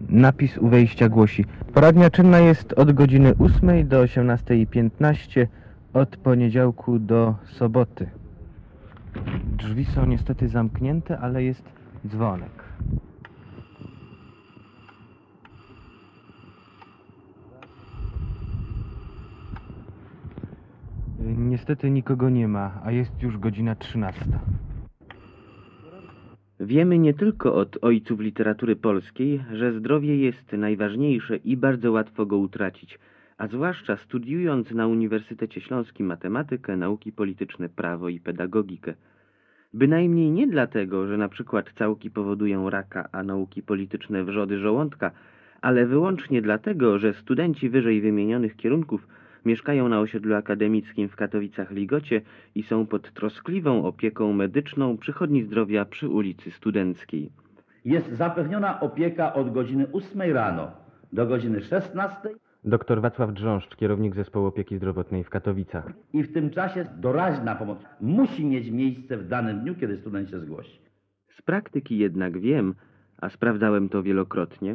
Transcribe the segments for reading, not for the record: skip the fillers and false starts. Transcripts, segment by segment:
Napis u wejścia głosi: poradnia czynna jest od godziny 8 do 18:15 od poniedziałku do soboty. Drzwi są niestety zamknięte, ale jest dzwonek. Niestety nikogo nie ma, a jest już godzina 13. Wiemy nie tylko od ojców literatury polskiej, że zdrowie jest najważniejsze i bardzo łatwo go utracić, a zwłaszcza studiując na Uniwersytecie Śląskim matematykę, nauki polityczne, prawo i pedagogikę. Bynajmniej nie dlatego, że na przykład całki powodują raka, a nauki polityczne wrzody żołądka, ale wyłącznie dlatego, że studenci wyżej wymienionych kierunków mieszkają na osiedlu akademickim w Katowicach-Ligocie i są pod troskliwą opieką medyczną Przychodni Zdrowia przy ulicy Studenckiej. Jest zapewniona opieka od godziny 8 rano do godziny 16 Dr Wacław Drząszcz, kierownik Zespołu Opieki Zdrowotnej w Katowicach. i w tym czasie doraźna pomoc musi mieć miejsce w danym dniu, kiedy student się zgłosi. Z praktyki jednak wiem, a sprawdzałem to wielokrotnie,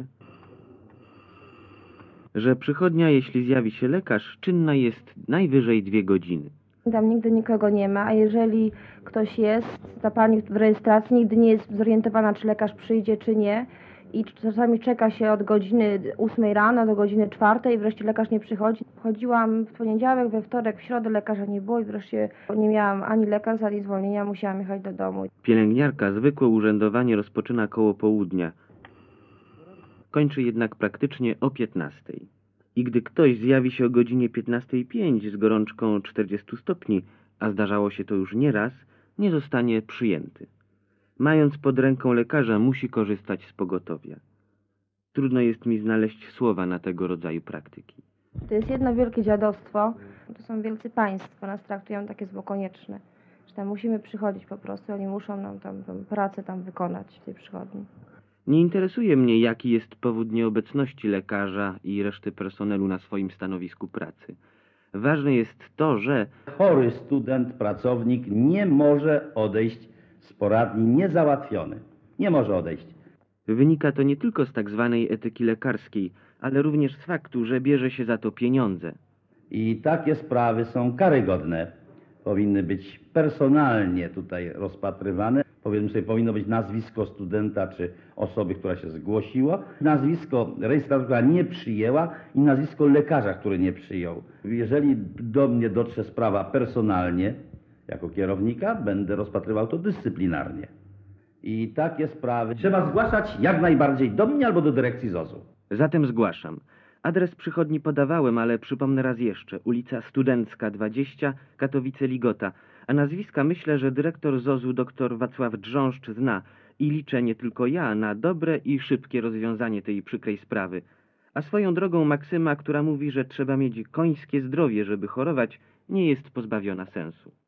że przychodnia, jeśli zjawi się lekarz, czynna jest najwyżej 2 godziny. Tam nigdy nikogo nie ma, a jeżeli ktoś jest, ta pani w rejestracji nigdy nie jest zorientowana, czy lekarz przyjdzie, czy nie. I czasami czeka się od godziny 8 rano do godziny 4 i wreszcie lekarz nie przychodzi. Chodziłam w poniedziałek, we wtorek, w środę lekarza nie było i wreszcie nie miałam ani lekarza, ani zwolnienia, musiałam jechać do domu. Pielęgniarka zwykłe urzędowanie rozpoczyna koło południa. Kończy jednak praktycznie o 15. I gdy ktoś zjawi się o godzinie 15:05 z gorączką 40 stopni, a zdarzało się to już nieraz, nie zostanie przyjęty. Mając pod ręką lekarza, musi korzystać z pogotowia. Trudno jest mi znaleźć słowa na tego rodzaju praktyki. To jest jedno wielkie dziadostwo. To są wielcy państwo, nas traktują takie zło konieczne. Że tam musimy przychodzić po prostu, oni muszą nam tam pracę tam wykonać w tej przychodni. Nie interesuje mnie, jaki jest powód nieobecności lekarza i reszty personelu na swoim stanowisku pracy. Ważne jest to, że Chory student, pracownik nie może odejść z poradni niezałatwiony. Nie może odejść. wynika to nie tylko z tak zwanej etyki lekarskiej, ale również z faktu, że bierze się za to pieniądze. I takie sprawy są karygodne. Powinny być personalnie tutaj rozpatrywane. Powiedzmy sobie, powinno być nazwisko studenta czy osoby, która się zgłosiła, nazwisko rejestratora, która nie przyjęła i nazwisko lekarza, który nie przyjął. Jeżeli do mnie dotrze sprawa personalnie, jako kierownika, będę rozpatrywał to dyscyplinarnie. I takie sprawy trzeba zgłaszać jak najbardziej do mnie albo do dyrekcji ZOZ-u. Zatem zgłaszam. Adres przychodni podawałem, ale przypomnę raz jeszcze. Ulica Studencka 20, Katowice-Ligota. A nazwiska myślę, że dyrektor ZOZ-u dr Wacław Drząszcz zna i liczę nie tylko ja na dobre i szybkie rozwiązanie tej przykrej sprawy. A swoją drogą maksyma, która mówi, że trzeba mieć końskie zdrowie, żeby chorować, nie jest pozbawiona sensu.